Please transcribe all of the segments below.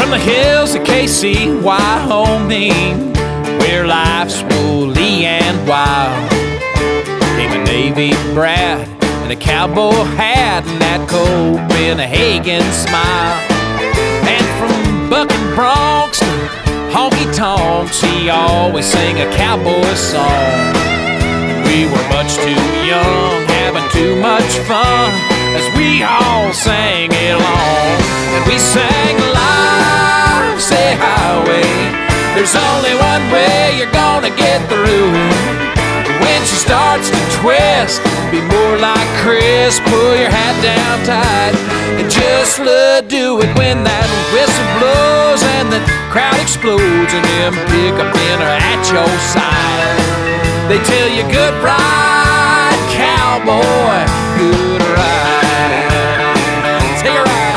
From the hills of KC, Wyoming, where life's woolly and wild, came a Navy brat and a cowboy hat and that Copenhagen smile. And from bucking broncs to honky-tonks, he always sang a cowboy song. We were much too young, having too much fun, as we all sang along. And we sang life's a highway, there's only one way you're gonna get through it. When she starts to twist, be more like Chris, pull your hat down tight and just do it. When that whistle blows and the crowd explodes and them pickup men are at your side, they tell you good ride, cowboy, good ride. Take a ride.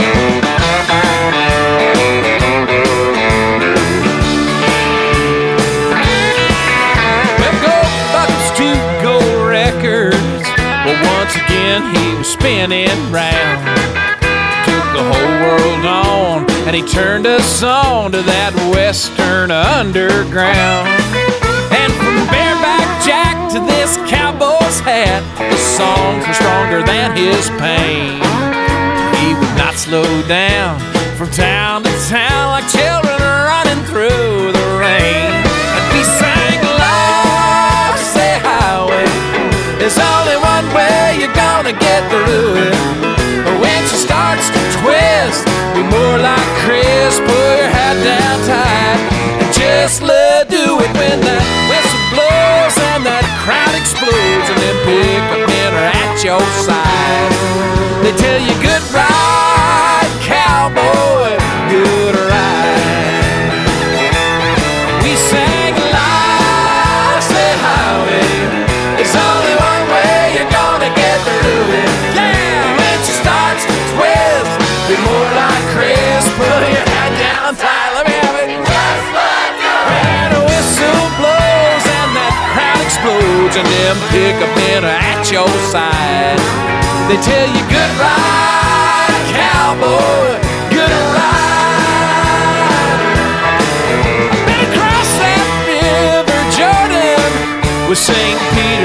Well, go Buckets to go records, but once again he was spinning round. Took the whole world on, and he turned us on to that Western underground. And from Bareback Jack to this cowboy's hat, the songs were stronger than his pain. He would not slow down from town to town like children running through the rain. And we sang life's a highway, there's only one way you're gonna get through it. But when she starts to twist, be more like Chris, pull your hat down tight and just do it. When that whistle blows and that crowd explodes and them pickup men are at your side, they tell you good ride, cowboy, good ride. We sang life's a highway, there's only one way you're gonna get through it. Yeah, when she starts to twist, be more like Chris, pull your hat down tight. Let me have it. When a whistle blows and that crowd explodes and them pickup men are at your side, they tell you good ride, cowboy, good ride. I've been across that river Jordan with St. Peter